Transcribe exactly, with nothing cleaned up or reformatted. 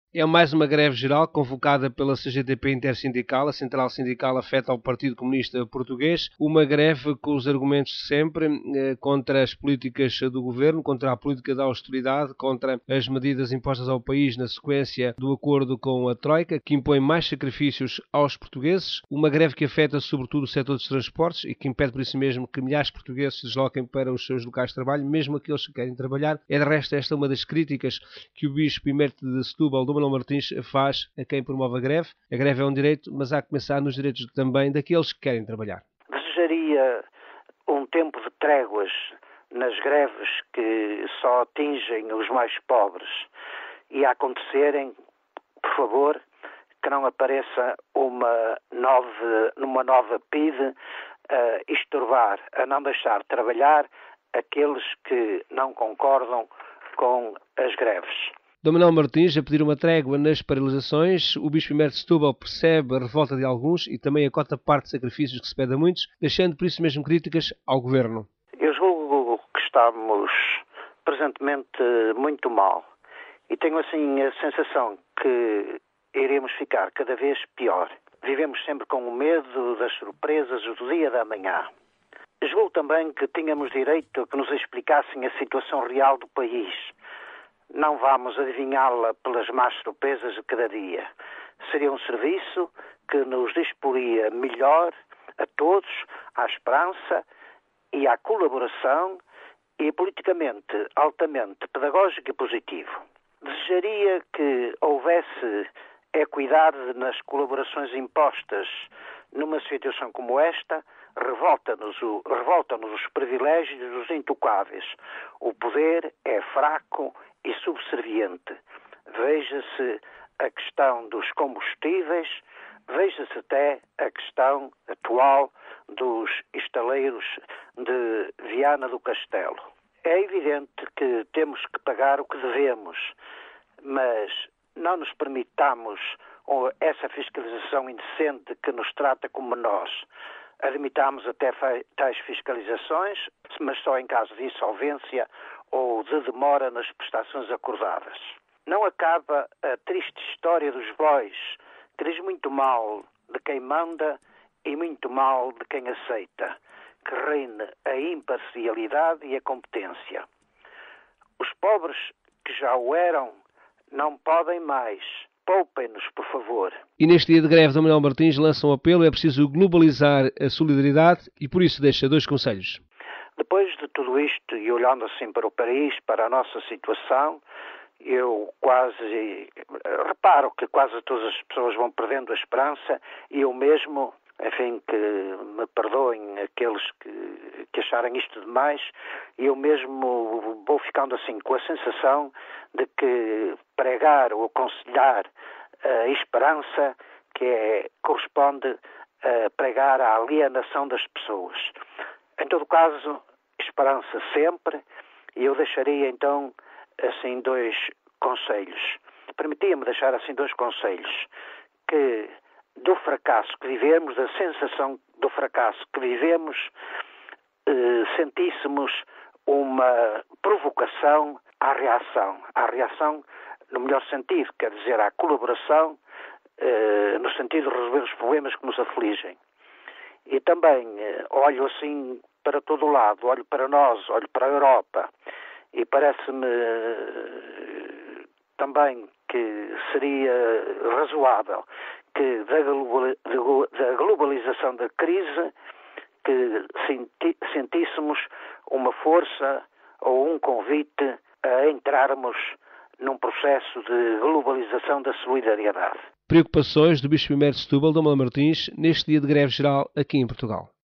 É mais uma greve geral convocada pela C G T P Intersindical, a Central Sindical afeta ao Partido Comunista Português, uma greve com os argumentos de sempre eh, contra as políticas do governo, contra a política da austeridade, contra as medidas impostas ao país na sequência do acordo com a Troika, que impõe mais sacrifícios aos portugueses, uma greve que afeta sobretudo o setor dos transportes e que impede por isso mesmo que milhares de portugueses se desloquem para os seus locais de trabalho, mesmo aqueles que querem trabalhar. É de resto esta uma das críticas que o Bispo Emérito de Setúbal, Dom Manuel Martins, faz a quem promove a greve. A greve é um direito, mas há que pensar nos direitos também daqueles que querem trabalhar. Desejaria um tempo de tréguas nas greves que só atingem os mais pobres e a acontecerem, por favor, que não apareça uma nova, numa nova P I D a estorvar, a não deixar trabalhar aqueles que não concordam com as greves. Dom Manuel Martins a pedir uma trégua nas paralisações, o Bispo Emérito de Setúbal percebe a revolta de alguns e também a cota parte de sacrifícios que se pede a muitos, deixando por isso mesmo críticas ao Governo. Eu julgo que estamos presentemente muito mal e tenho assim a sensação que iremos ficar cada vez pior. Vivemos sempre com o medo das surpresas do dia da manhã. Julgo também que tínhamos direito a que nos explicassem a situação real do país. Não vamos adivinhá-la pelas más surpresas de cada dia. Seria um serviço que nos disporia melhor a todos, à esperança e à colaboração e politicamente altamente pedagógico e positivo. Desejaria que houvesse equidade nas colaborações impostas numa situação como esta. Revolta-nos, revolta-nos os privilégios dos intocáveis. O poder é fraco e subserviente. Veja-se a questão dos combustíveis, veja-se até a questão atual dos estaleiros de Viana do Castelo. É evidente que temos que pagar o que devemos, mas não nos permitamos essa fiscalização indecente que nos trata como menores. Admitamos até tais fiscalizações, mas só em caso de insolvência ou de demora nas prestações acordadas. Não acaba a triste história dos bois, que diz muito mal de quem manda e muito mal de quem aceita, que reine a imparcialidade e a competência. Os pobres que já o eram não podem mais. Poupem-nos, por favor. E neste dia de greve, Dom Manuel Martins lança um apelo: é preciso globalizar a solidariedade e por isso deixa dois conselhos. Depois de tudo isto e olhando assim para o país, para a nossa situação, eu quase reparo que quase todas as pessoas vão perdendo a esperança e eu mesmo, enfim, que me perdoem aqueles que, que acharem isto demais, eu mesmo vou ficando assim com a sensação de que pregar ou aconselhar a esperança que é, corresponde a pregar a alienação das pessoas. Em todo caso, esperança sempre, e eu deixaria então assim dois conselhos. Permitia-me deixar assim dois conselhos, que do fracasso que vivemos, da sensação do fracasso que vivemos, eh, sentíssemos uma provocação à reação. À reação no melhor sentido, quer dizer, à colaboração, eh, no sentido de resolver os problemas que nos afligem. E também eh, olho assim para todo o lado, olho para nós, olho para a Europa, e parece-me eh, também que seria razoável que da, global, da globalização da crise que senti, sentíssemos uma força ou um convite a entrarmos num processo de globalização da solidariedade. Preocupações do Bispo Emérito de Setúbal, Dom Manuel Martins, neste dia de greve geral aqui em Portugal.